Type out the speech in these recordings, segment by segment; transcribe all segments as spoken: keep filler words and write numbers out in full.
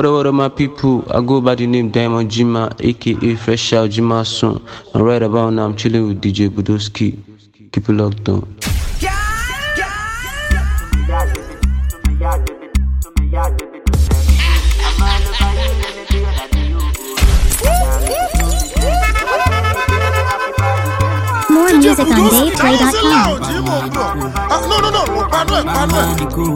What up, what up, my people? I go by the name Diamond Jima, aka Fresh Out Jima Son. And right about now, I'm chilling with D J Budoski. Keep it locked on. More music on dave play dot com. No, no, no, pardon, pardon.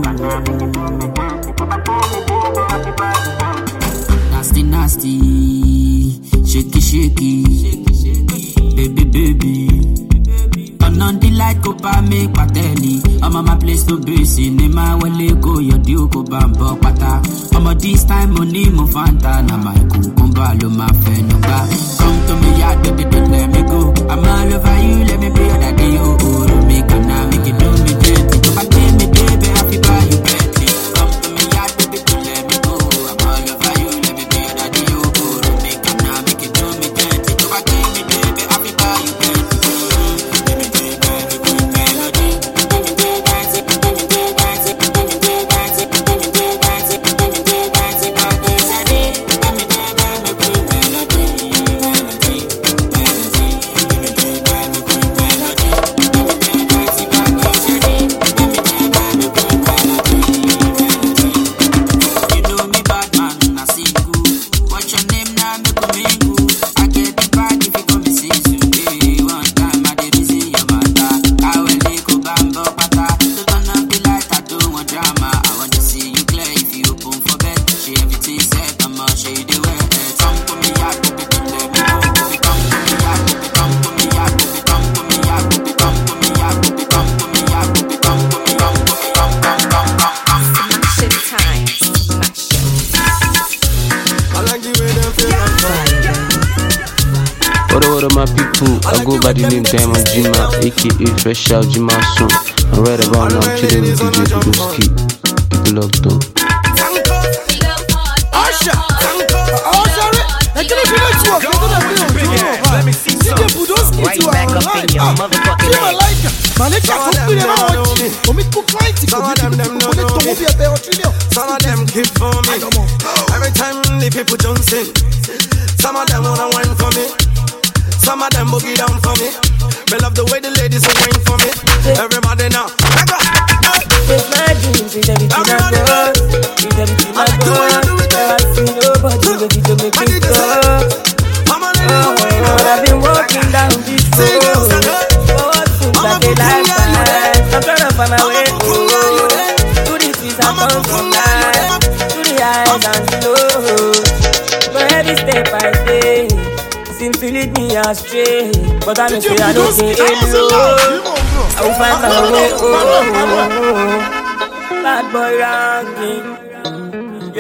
Nasty, nasty, shaky, shaky, baby, baby. Turn on the light, go buy me pateli. I'm on my place to be seen. In my way, go your deal, go bambo pata. I'm on this time, money, mo fanta. Na my cucumba, lo my friend, no ba. Come to me, yeah, baby, don't let me go. I'm all over you, let me be your daddy. Oh, oh, don't make a now, make it do me dirty. Go back, take me, baby, happy buy you Bentley. Come to me, yeah, baby, don't let me go. I'm all over you, let me be your daddy. Oh, oh, don't make a now, make it do me dirty. Go back, take me, baby, happy buy you Bentley. I go by the name Diamond Jima, aka Fresh Out Jima Son. And right about now, I'm chilling with D J Budoski. Keep it locked on. Asha, oh sorry, I can't feel it. Let me see some. Right back up in your motherfucking head. Malika, come to the house. Come to client. Some of them, them no know me. Some of them keep for me. Every time the people don't sing, some of them wanna wine for me. Some of them boogie down for me. Me love the way the ladies will wine for me. Everybody now, it's my dreams, it's everything I got. It's everything I got. I see nobody ready to make me stop. Oh, I've been walking down this road. Oh, seems like a lifetime. I'm trying to find my way through. To the streets I come from life. To the highs and lows. But every step I take seems to lead me astray, but I know say I don't say alone. I will find my way home. Bad boy ranking, yeah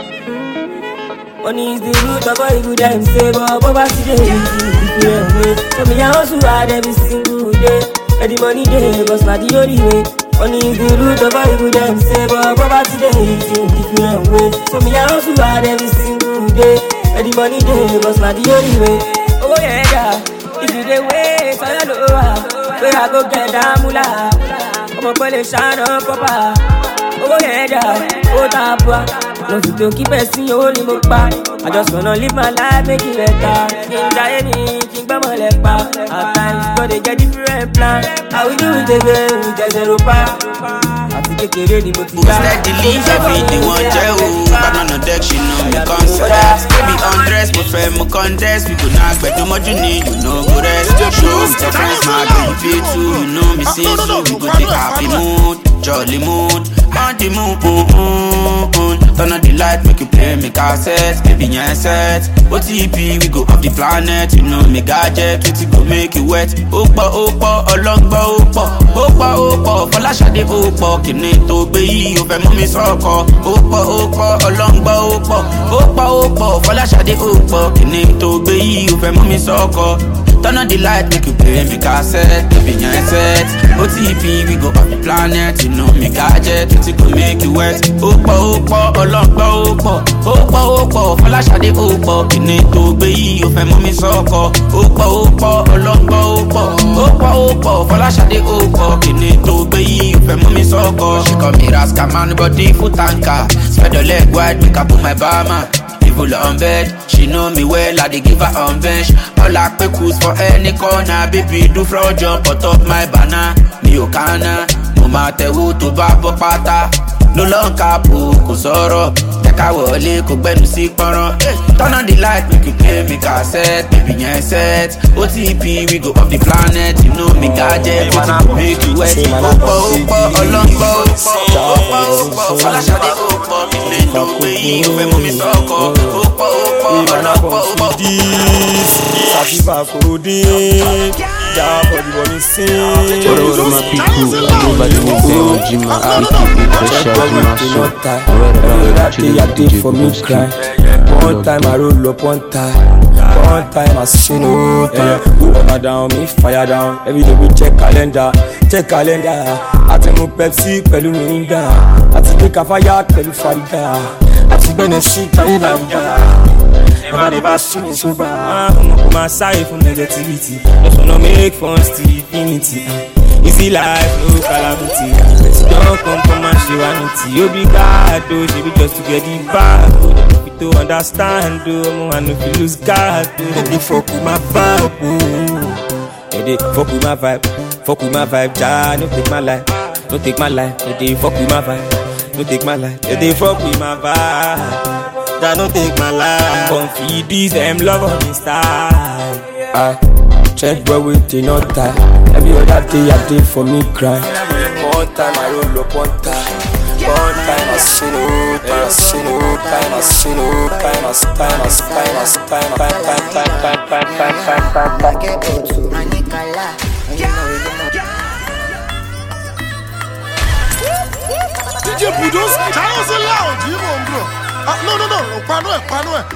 yeah. Money is the root of all good and say, but poverty is the different way. So me I hustle hard every single day, and the money day, but not the only way. Money is the root of all good and say, but poverty is the different way. So me I hustle hard every single day. And the money day, but not the only way. Oh yeah, yeah. If you dey wait, so you know where I go get that mula. I'm a bullet shine up, papa. Oh yeah, yeah. Oh tapua. No fit to keep pressing your holy mukba. I just wanna live my life, make it better. King Giant, King Bamalepa. At times, but they get different plan. How we do it again with the zero pa. Who's that the leave everything one jail? But on the deck, she know me concept. Baby, undress, my friend, my contest. We could knock, but too much you need, you know, go rest. Show with your friends, my girl, you feel too. You know me, since so we could take happy mood, jolly mood, on the moon, boom, boom, boom. Turn on the light, make you play, make assets, baby, yeah, set. O T P, we go off the planet, you know, me gadget, we go make you wet. Opa, opa, olongba, opa, opa, opa, Folashade, opa. Kìnì tó gbé yìí ó fẹ́ mú mi sọ́kọ̀. Ó pọ̀ ó pọ̀ ọlọ́ngbọ́ ó pọ̀. Ó pọ̀ ó pọ̀ Fọláṣadé ó pọ̀. Kìnì tó gbé yìí ó fẹ́ mú mi sọ́kọ̀. Turn on the light, make you play me cassette, baby, your set. O T P, we go off the planet, you know me gadget, it go make you wet. Opo, opo, olongbo, opo, opo, opo, Folashade, opo, kini to be, you fẹ́ mú mi sọ́kọ. Opo, opo, olongbo, opo, opo, opo, Folashade, opo, kini to be, you fẹ́ mú mi sọ́kọ. She call me Raska man, body foot anchor. Spread your leg wide, make I put my barman. People on bed, she know me well, I dey give her on bench. All I pay cruise for any corner, baby do fraud jump on top my banner. Mi o kana, no matter who to babo pata. No long cap, kò sọ̀rọ̀. Jẹ́ká wọlé, kò gbẹ́nu sí pọ́nrán. Turn on the light, make you play me cassette, baby yẹn set. O T P, we go off the planet, you know me gadget, it go make you wet. Opo, opo, ọlọ́ngbọ́, opo, opo, opo, Folashade, opo, kìnìún tó gbé yìí, ó fẹ́ mú mi sọ́kọ. Opo, opo, ọlọ́ngbọ́, opo. Sativa Cody, yeah, for the money sing. What are my people? Everybody need them on Jima, I keep it fresh out Jima soon. I read about it, I did for me cry. One time I roll up, one time. One time I say no time. Go up and down, me fire down. Every day we check calendar, check calendar. I take my Pepsi, pẹ̀lú Mirinda. I take a fire, pẹ̀lú Farida. I take Benefit, pẹ̀lú Lambda. Never never see me so bad. I'm on my side for negativity. Just wanna make fun to infinity. Easy life, no calamity. Don't come from my humanity. You be God, though, she be just to get the back. If you don't understand, though, I'm if you lose God, though. They fuck with my vibe, oh. They fuck with my vibe, fuck with my vibe. Jah, don't take my life, don't take my life. They fuck with my vibe, don't take my life. They fuck with my vibe. That don't take my life. Come feed these them love on me style. I check boy with the no tie. Every other day I did for me cry. One time I roll up, one time. One time I see no time, I see no time, I see no time, I see time, I see time, I see time, time, time, time, time, time, time, time, time. Get out to Manikala. D J Budos, Charles Loud, you won't bro. Ah, no, no, no, no, pano é, pano é.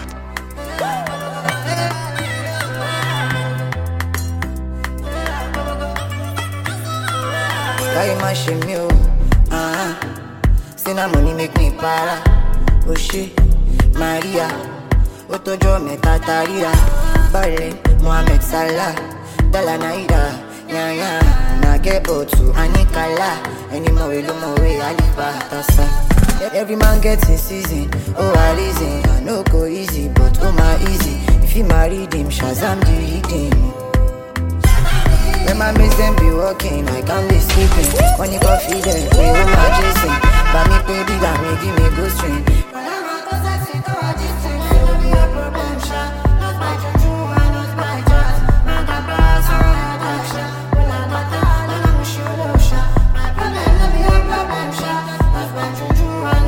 Why you mashing me, uh-huh. Say na money make me para. Oh shit, Maria. Otojo me tataria. Bale, Mohamed Salah. Dala naira, yeah, yeah. Na get otu, Anikala. Any more we do more we aliba, tasa. Every man gets his season, oh I reason. I know go easy, but oh my easy. If you marry him, Shazam the redeem. When my miss them be walking, I can't be sleeping. When you go feed them, they all my chasing. But me baby, that me give me good string. When I'm not cause I see to a distance, it will be a problem, sha. Not my juju, and not my jazz. Man got brass on my addiction. When I'm not down, and I'm sure, sha. My problem, let me a problem, sha. Not my juju.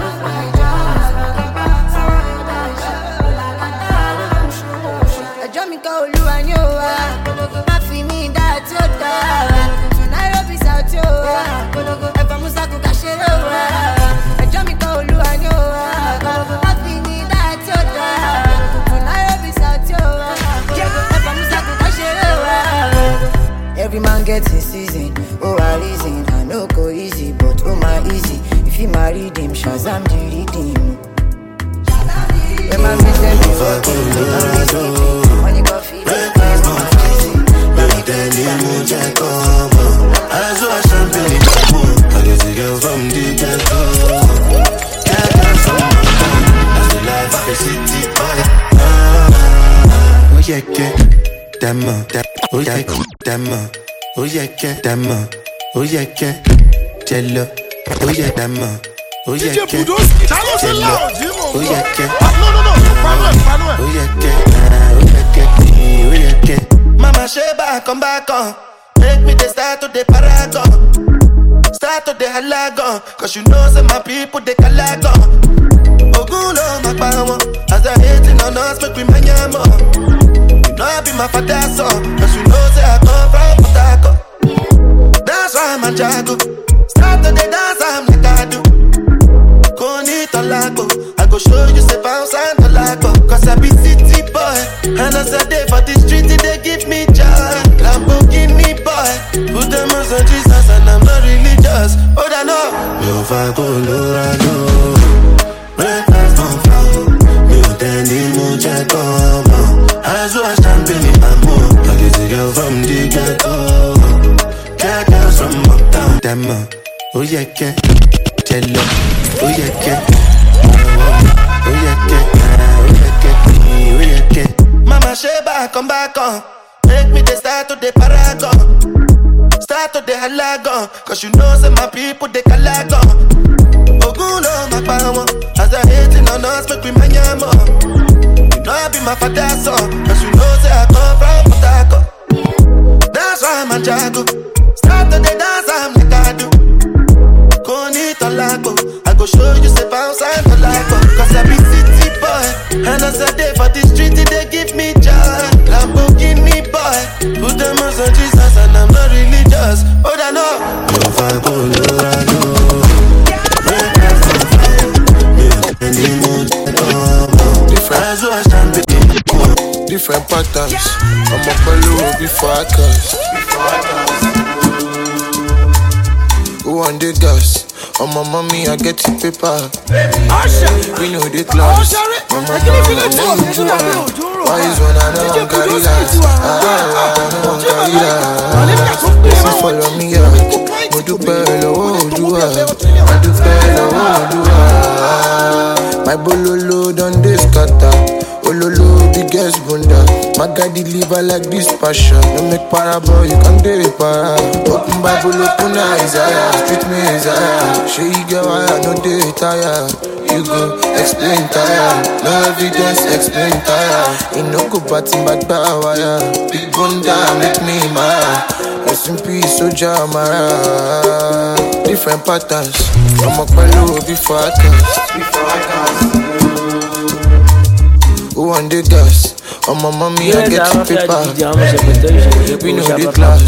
Every man gets his season, oh I reason. I know go easy, but oh my easy. If you marry him, Shazam the redeem. When my miss them be working, they can't be sleeping. When you go feed them, it's not easy. Baby, tell me you just come on. I saw a champagne, I get a girl from the ghetto. Yeah, that's all my time. That's the life of a city boy. Oh yeah, yeah. Demo, oh yeah, demo, oh yeah, demo, oh yeah, jello, oh yeah, demo, oh yeah, jello, oh yeah, no no no, oh yeah, oh yeah, Mama Sheba, come back on, make me the start to the paragon, start to the halagon, cause you know say my people they calagon. Ogulo my power, as they hating on us, make we manyamo. No, I be my father's son, cause you know say I come from Potako. That's why I'm a jago. Start to the dance, I'm like I do. Koni Tolago, I go show you say bounce and Tolago. Cause I be city boy, and as I day for the street, they give me joy. fa Colorado. Breakfast on flow, me o teni mo je come. As you are stamping in my mood, I get a girl from the ghetto. Get girls from uptown, them oh yeah, yeah, jello, oh yeah, yeah, oh yeah, yeah, oh yeah, yeah, oh yeah, yeah. Mama Sheba, come back on, make me the start to the paragon. Start to the halagon, cause you know say my people they calagon. Ogulo my power, as they hating on us make we manyamo. You know I be my father's son, cause you know say I come from Potako. That's why I'm a jago. Start to the dance I'm like I do. Koni Tolago, I go show you say bounce and Tolago. Cause I be city boy, and as I day for the street they give me joy. Lamborghini boy, put them on some Jesus and I'm not religious. Oh, I know. Yo, fa Colorado. Breakfast on fire. Me and the mood. Different, different patterns. I'm up a little before I curse. Who want the gas? On my mommy, I get the paper. We know the class. My mama, I know you. Why is one I don't carry that? I don't carry that. If you follow me out, I do better, oh, do I do better, oh, do I. My bololo done this kata. Ololo biggest bunda. My guy deliver like this passion. No make parable, you can do it para. Open Bible, open Isaiah. Street me Isaiah. She get why I know they tire. You go explain tire. No evidence, explain tire. In no go batting back by wire. Big bunda make me mad. Rest in peace, Soja Mara. Different patterns. I'm a palo before I cast. Before I cast. Who want the gas? On my mommy, I get the paper. We know the class.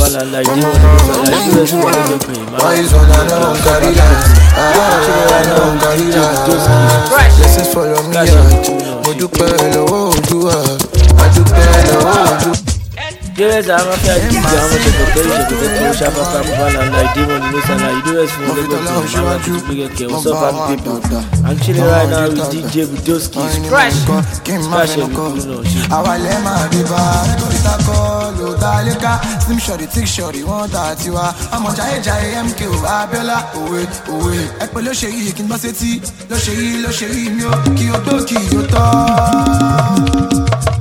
Why is one I don't carry that? I don't carry that. This is follow me out. Mo dupe lo do I do better lo do. Yes, I'm a fair teacher. I'm a secretary. Secretary to Shapa Kampala and I demon in Lusa. I do as for the government to big okay. What's up, my people? Actually, right now with D J Budoski. Crash. Crash. Our lema diva. Go Daleka. Slim shorty, thick shorty. Want that you are. I'm on Jai Jai M K. Abela. Away, away. Ekpo lo sheyi kin baseti. Lo sheyi, lo sheyi mio. Kiyoto, kiyoto.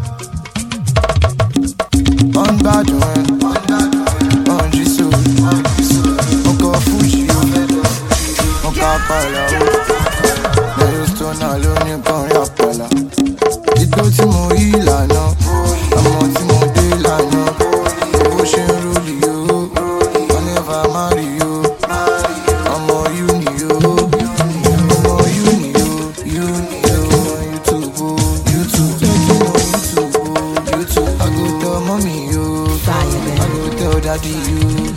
On Badouin, on Jisoo, encore Fuji, encore Pala. Mais Houston a l'oni quand y'a pas là. Dites-moi si mon il a non, à moi si mon dél a non. Au chien roulio, on est va Mario. I'm more Unio, I'm more Unio, Unio, YouTube, YouTube, YouTube, YouTube. I go tell mommy. Daddy, you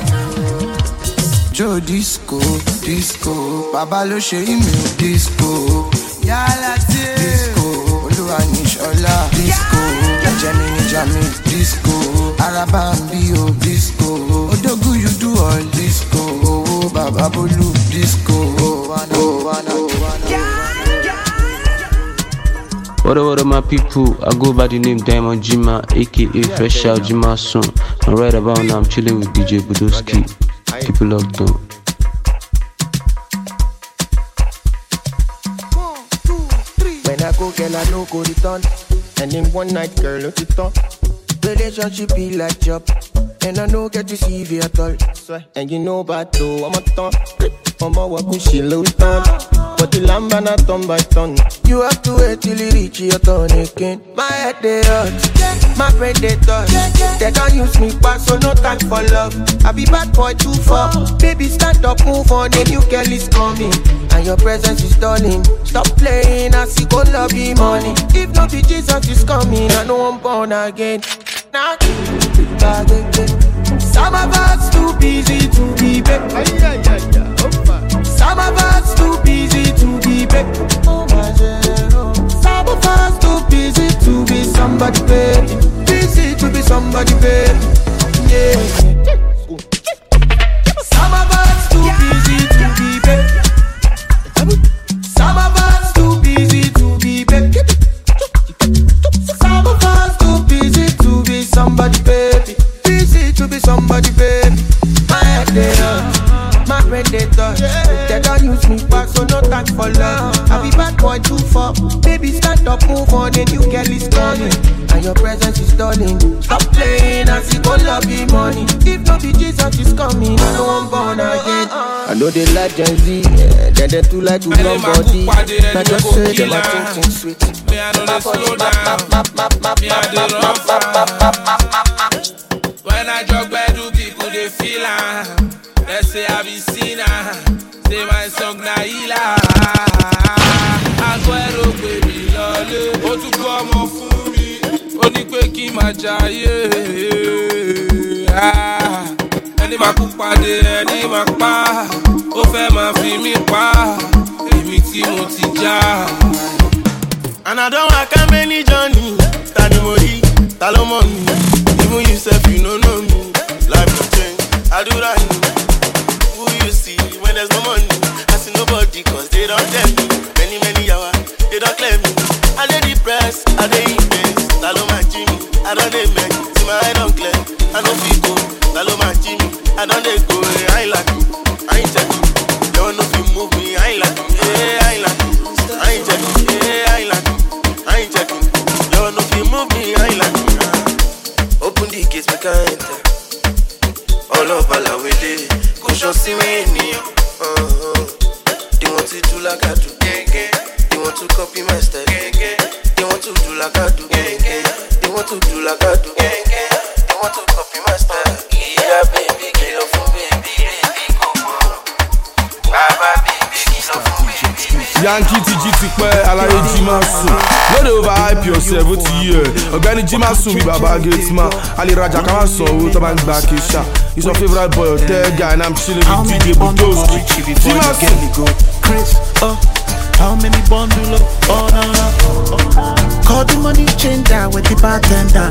Joe Disco, Disco Baba lo ṣe email Disco Yala Disco Olúwa ní Ṣọlá Disco Gemini Jami Disco Arabambi o Disco Odogu you do all Disco oh, Baba Bolu Disco oh, wana, oh, wana, oh, wana. What up, what up, my people? I go by the name Diamond Jima, aka Fresh Out Jima Soon. And right about now, I'm chilling with D J Budoski. Keep it locked down. When I go, girl, I no go return. And in one night, girl, look it up. Relationship be like job. And I no get to see you at all. And you know about though, I'm a ton. I'm a wakushi low ton. But the lamb and a ton by ton. You have to wait till you reach your turn again. My head they hurt, my brain they touch. They don't use me back, so no time for love. I be bad boy too far. Baby stand up, move on, a new girl is coming. And your presence is stalling. Stop playing, I see go love you money. If not be Jesus is coming, I know I'm born again. Now, some of us too busy to be back. Some of us too busy to be back. Some of us too busy to be somebody baby. Busy to be somebody baby. Yeah. Some of us too busy to be back. up, move on, a new girl is coming. And your presence is stunning. Stop playing and see all of the money. If not the Jesus is coming, no one born again. I know they like Gen Z, yeah. Then they too like to run body. I just say them a think sweet. Me I know they slow down. Me I dey run fast. When I jog by, do people they feel am? They say I be seen am. Say my song na ila. Agbero baby lole. O tún gbọ́ ọmọ fún mi. Ó ní pé kí n máa jayé. Ẹni máa kú pàdé, ẹni máa pa. Ó fẹ́ máa fi mí pa. Èmi tí mo ti já. And I don't want to many journey. Tani mori, talo money. Even you self, you don't know me. Life don't change. I do that. Who you see when there's no money? I see nobody cause they don't tell me. Many, many hours, they don't claim me. I dey depressed, I dey intense. Talo my Jimmy, I don't dey make. See my eye don't clear, I don't feel go. Talo my Jimmy, I don't dey go. I ain't like you, I ain't checking. You don't know if you move me, I ain't like you. Yeah, I ain't like you, I ain't checking. Yeah, I ain't like you. I ain't checking. You know if you move me, I ain't like me. Open the gates, we can enter. All up, all the way. Go show see me in you. They want to do like I do. They want to copy my style. They want to do like I do. They want to do like I do. They want to copy my style. Yeah, baby, kill off for baby, baby, go go. Bye bye, baby, kill off for baby. Yankee T G ti pẹ́ aláyé jí máa sùn. No dey over hype yourself, ó ti yẹ. Ọ̀gbẹ́ni jí máa sùn bí bàbá gate man. A lè rajà ká máa san owó tó bá ń gba kéṣà. He's your favourite boy, hotel guy, and I'm chilling with D J Budoski. Jí máa sùn. Chris, oh, how many bundle of, oh no no. Call the money changer with the bartender.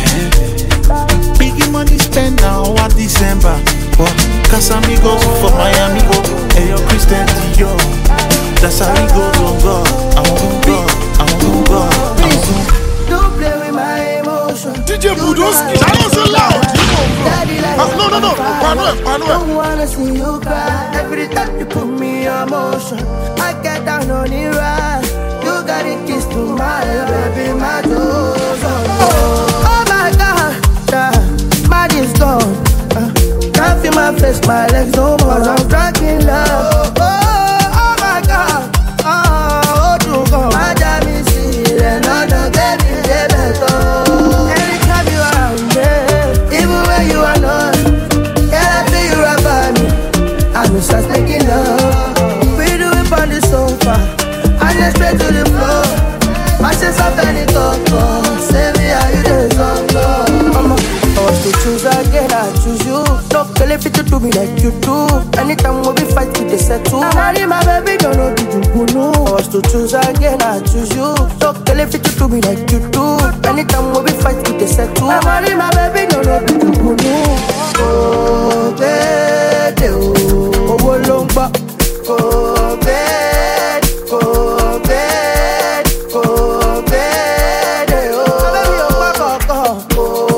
Biggie money spend now one December. Oh, Casamigos for Miami, go. Hey yo, Christian Dior. That's how it goes on God. I'm on God. I'm on God. I'm on God. Don't play with my emotions. D J Budoski, that was so loud. Uh, no, no, no. Manuel, Manuel. I don't wanna see you cry. Every time you put me on motion, I get down on the ride. You got a kiss to my baby, my toes. Oh, oh my God, yeah, my is gone. Uh, can't feel my face, my legs no more. I'm drunk in love. Oh, oh my God, oh, oh, to go. My damn is here, another baby, baby, oh. Anytime you are around me, even when you are not, yeah, I feel you right by me. I'm just making love. We do it on the sofa, and then straight to the floor. Matches up any talk, say me how you do something. Mama, I was to choose again, I choose you. Don't tell if you do me like you do. Anytime we be fight, we dey settle. I'm marry my baby, don't know did you know. I was to choose again, I choose you. Don't tell if you do me like you do. Anytime we be fight, we dey settle. I'm marry my baby, don't know did you know. Oh, baby, oh, oh, long back. Oh, baby, oh, baby, oh, baby, oh, baby, oh, back, oh,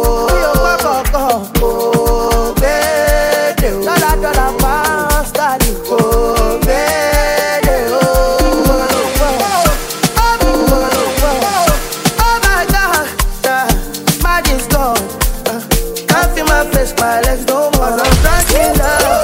oh, oh, baby, oh, dollar, dollar, pounds, darling, oh, baby, oh, oh my God, yeah, my is gone. Uh, can't feel my face, my legs no more. I'm drunk in love.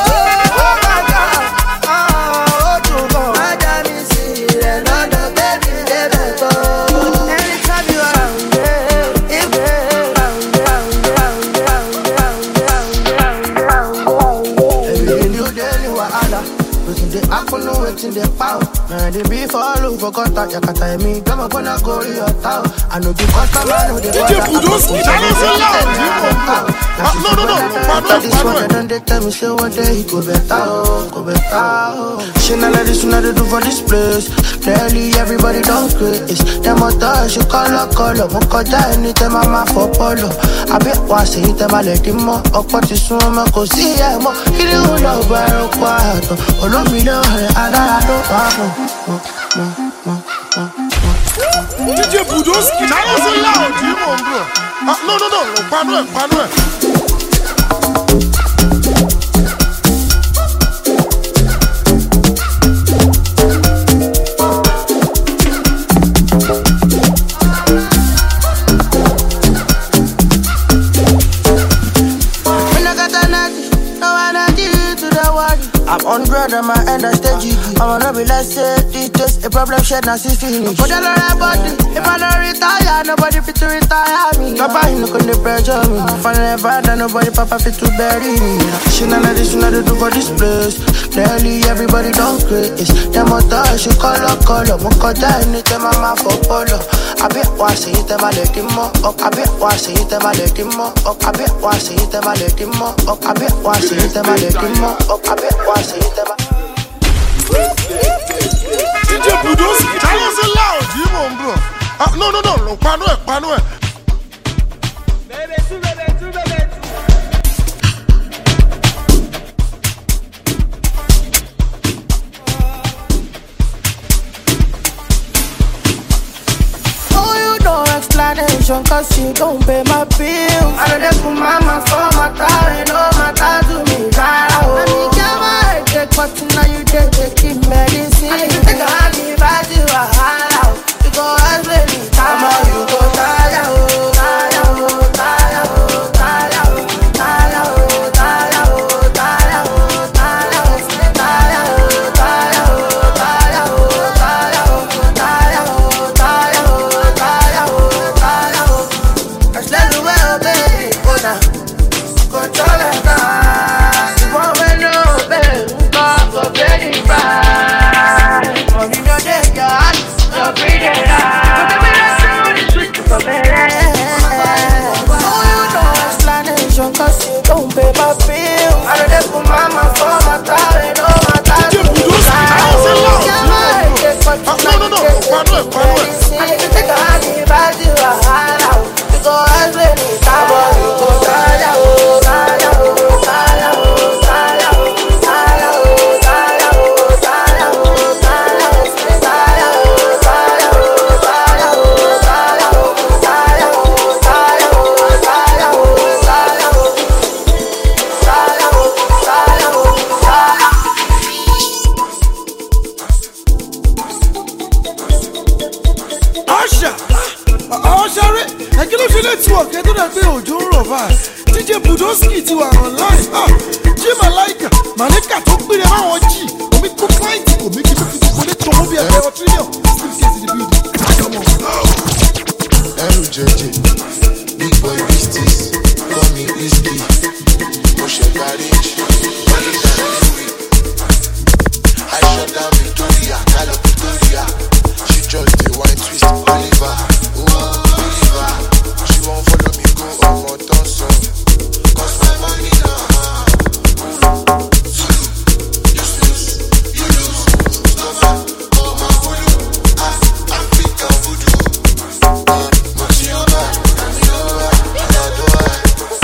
In the power, man, they be for all over contact. You can't tell me, come on, gonna go to your town. I know the customer, I know the D J Budoski, that is so loud. No, no, no, Manuel, Manuel. And they tell me, say one day he go better, go better. She not like this, what they do for this place. Clearly, everybody don't grace. Them a touch, you call up, call up. Mocha die, anytime I'm a for polo. I bet what say, them I let him more. Up what is soon, I go see him more. He don't know where I'm quiet. All of me, know, I got. D J Budoski, that was so loud, you know, bro. Uh, no, no, no, Manuel, Manuel. bad on my end, I stay jiggy. I'ma not be like say, this taste a problem, shit, now see finish. But I don't body, if I don't retire, nobody fit to retire me. Papa, you look on the pressure me. If I never done, nobody papa fit to bury me. She none of this, she none of do for this place. Clearly, everybody don't create. Them other, she call up, call up. Moko die, need them mama for polo. I bet why say it, them I let him up. I bet why say it, them I let him up. I bet why say it, them I let him up. I bet why say it, them I let him up. I bet why say it, them I. D J Budoski, that was a loud, you mon bro. Ah, no, no, no, no, pano e, pano e. Bebe, tu, bebe, tu, bebe, tu. Oh, you no explanation, cause you don't pay my bills. I don't put mama for my car, and all my car to me, cara. Let me get my headache, but now you take the keep medicine. I need to take a hand if I do a howl. You go as many times, you go tire, oh, tire, oh, tire, oh, tire, oh, tire, oh, tire, oh, tire, oh, tire, oh, tire, oh, tire, oh, tire, oh, tire, oh, tire, oh, tire, oh, tire, oh, tire, oh. I slay the well, baby, go down, control it down. You want me know, baby, go go baby, bye. Money no day, your heart, your breathing out. Cause you don't pay my bill. I don't have put mama for my car and all my time. You do no, no, no, pardon, pardon. I need to take a hand if I do a hand out. You go as many times, you go tire, oh, tire, oh, tire, oh, tire, oh, tire, oh, tire, oh, tire, oh, tire, oh, tire, oh, tire, oh, tire, oh, tire, oh, tire, oh, tire, oh, tire, oh. Network ẹ tó dà pé òjò ń rọ̀ báyìí. D J Budoski ti wà online. Jí Màláìkà, Màláìkà tó gbére máwọn jì. Omi kó client kò mí kí ló fi kò lè tọwọ́ bí ẹgbẹ́ ọ trillion. Still case in the building. Ẹrù jẹjẹ, big boy business, call me whiskey. Mo ṣe garage, money na Louis. I shut down Victoria, Call up Victoria. She just dey wine twist Oliver. Oliver, she won't follow me go on my dance. Cause my money now. You snooze, you lose. Stubborn, oh my voodoo. I, I'm big and voodoo. Much over, I'm over, another one.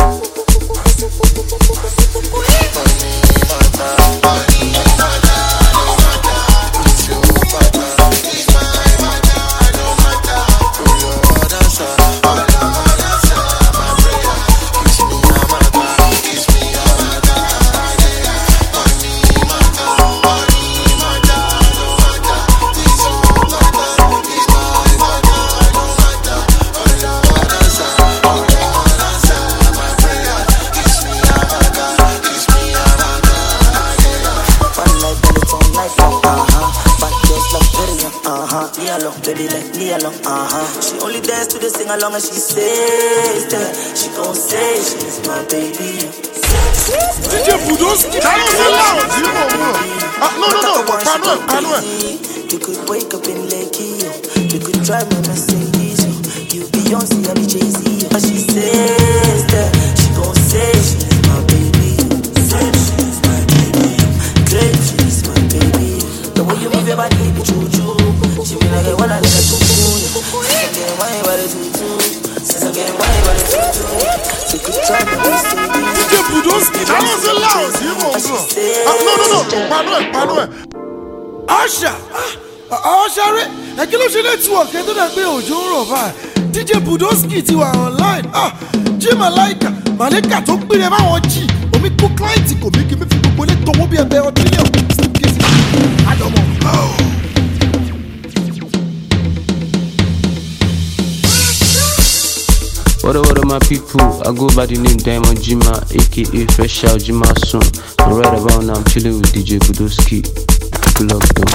Money, mata, money, mata, no matter. It's your mata, it's my mata, no matter. For your dancer, all I wanna answer my prayer. Kiss me, amata, kiss me, amata, yeah. Money, mata, money, mata, no matter. It's your mata, it's my mata, no matter. For your dancer, all I wanna answer my prayer. Kiss me, amata, kiss me, amata, yeah. Fun like telephone like uh-huh. But just like video, uh-huh. Me alone, baby, like me alone, uh-huh. She only dance to the sing along and she says that she gon' say she's my baby. D J Budoski, that was a loud, you mon bro. Ah, no, no, no, pardon, pardon. You could wake up in Lakey, yo. You could drive my Mercedes, yo. You Beyonce, I be Jay-Z, but she says that she gon' say she's my baby. Say she's my baby. Claim she's my baby. The way you move your body, the choo-choo. She be like, when I get a choo-choo. Since I'm getting wine by the choo-choo. Since I'm getting wine by the choo-choo. You could drive my Mercedes. D J Budoski, that was a loud, you mon bro. Ah, no, no, no, pardon, pardon. Asha, Asha rẹ̀, ẹ kí ló ṣe network ẹ tó dà pé òjò ń rọ̀ báyìí. D J Budoski ti wà online. Jí Màláìkà, Màláìkà tó gbére máwọn jì. Omi kó client kò mí kí mi fi gbogbo lé tọwọ́ bí ẹgbẹ́ ọ trillion. Still case in the building. Àjọmọ̀. What up, what up, my people? I go by the name Diamond Jima, aka Fresh Out Jima Soon. And right about now, I'm chilling with D J Budoski. People love them.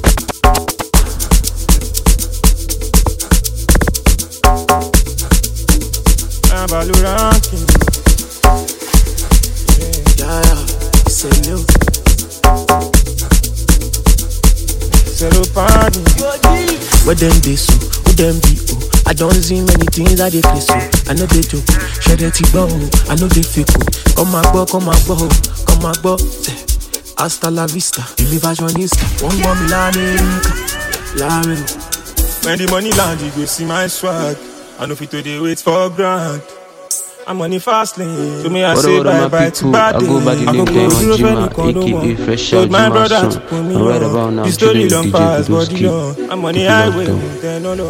Yeah, yeah, c'est low. C'est low party. What them they so? Who them be oh? I don't see many things I dey face so. I know they joke, share that bow. I know they fake oh. Come my boy, come my boy, come my boy. Hasta la vista, Billy Fashionista. One more Milan, La when the money land, you go see my swag. I know fit today wait for grand. I'm on the fast lane. To me, I what say up, bye my bye people? to bad I go by the name Diamond Jima, aka Fresh Out Jima Soon. And right about now, I'm chilling with D J Budoski. I'm on the People love highway, them. then no no.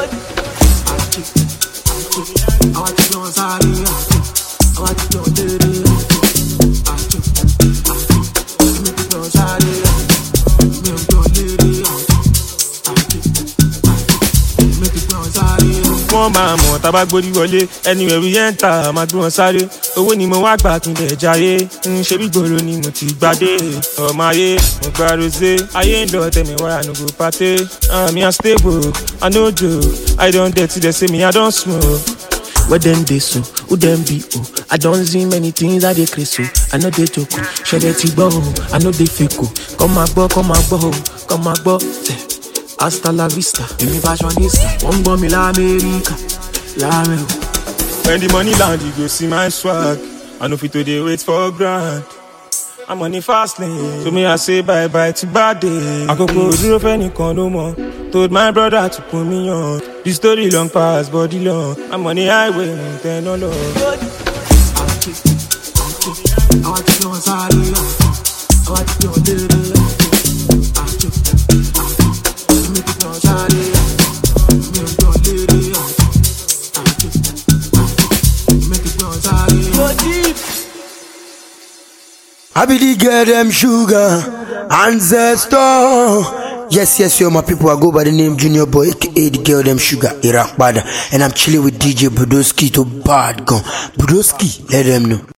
Wọ́n máa mọ̀ tá bá gbórí wọlé anywhere we enter máa gbé wọn sáré owó ni mo wá gbà kí n dẹ̀ jayé ń ṣe bí gbòòrò ni mo ti gbadé ọmọ ayé mo gba rosé ayé ń lọ tẹ̀mí wáyà no go pàté àmì unstable I no joke I don dirty dey say me I don smoke. Where them they so, who them be oh? I don't see many things I dey crazy so. I know they joke, share that bow. I know they fake oh. Come my boy, come my boy, come my boy. Hasta la vista, Billy Fashionista. One bomb in America, la me. When the money land, you go see my swag. I know fit today wait for grand. I'm on the fast lane. To me, I say bye bye to bad day. I go go zero for any no more. Told my brother to put me on. The story long past, body long. I'm on the highway, then no love. I want to go inside. I want to go there. I be the girl them sugar ancestor. Yes, yes, yo, my people. I go by the name Junior Boy, aka the girl them sugar Iraq Bada, and I'm chilling with D J Budoski to bad gun. Budoski, let them know.